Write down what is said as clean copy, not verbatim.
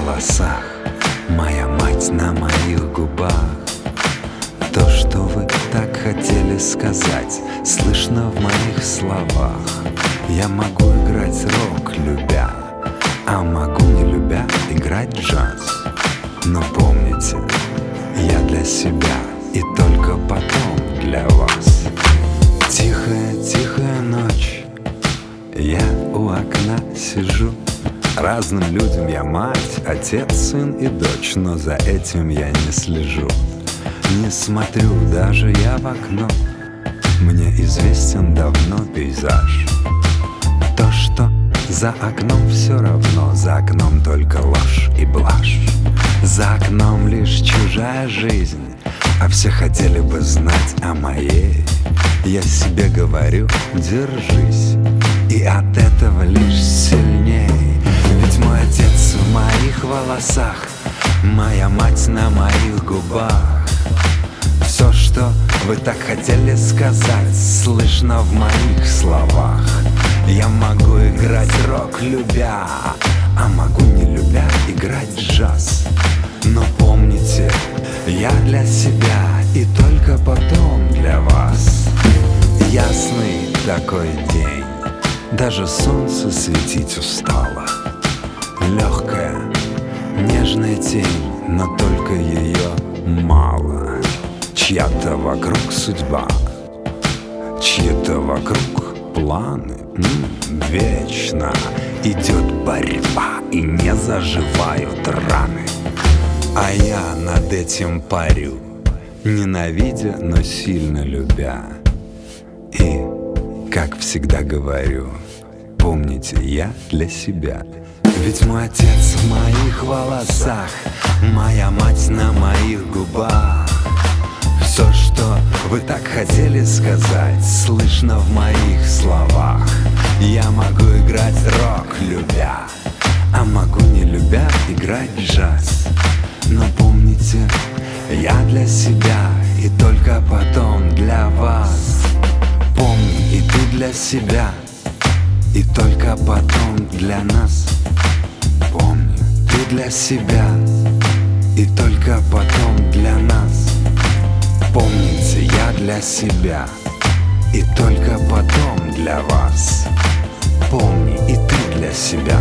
волосах, моя мать на моих губах. То, что вы так хотели сказать, слышно в моих словах. Я могу играть рок, любя, а могу, не любя, играть джаз. Но помните, я для себя и только потом для вас. Тихая, тихая ночь, я у окна сижу. Разным людям я мать, отец, сын и дочь, но за этим я не слежу. Не смотрю даже я в окно, мне известен давно пейзаж. То, что за окном все равно, за окном только ложь и блажь. За окном лишь чужая жизнь, а все хотели бы знать о моей. Я себе говорю, держись, и от этого лишь сильней. Ведь мой отец в моих волосах, моя мать на моих губах. Все, что вы так хотели сказать, слышно в моих словах. Я могу играть рок, любя, а могу, не любя, играть джаз. Но помните, я для себя и только потом для вас. Ясный такой день, даже солнце светить устало. Легкая, нежная тень, но только ее мало. Чья-то вокруг судьба, чьи-то вокруг планы. Вечно идет борьба, и не заживают раны. А я над этим парю, ненавидя, но сильно любя. И, как всегда говорю, помните, я для себя. Ведь мой отец в моих волосах, моя мать на моих губах. Все, что вы так хотели сказать, слышно в моих словах. Я могу играть рок, любя, а могу, не любя, играть джаз. Но помните, я для себя и только потом для вас. Помни, и ты для себя и только потом для нас. Помни, ты для себя и только потом для нас. Помните, я для себя и только потом для вас. Помни, и ты для себя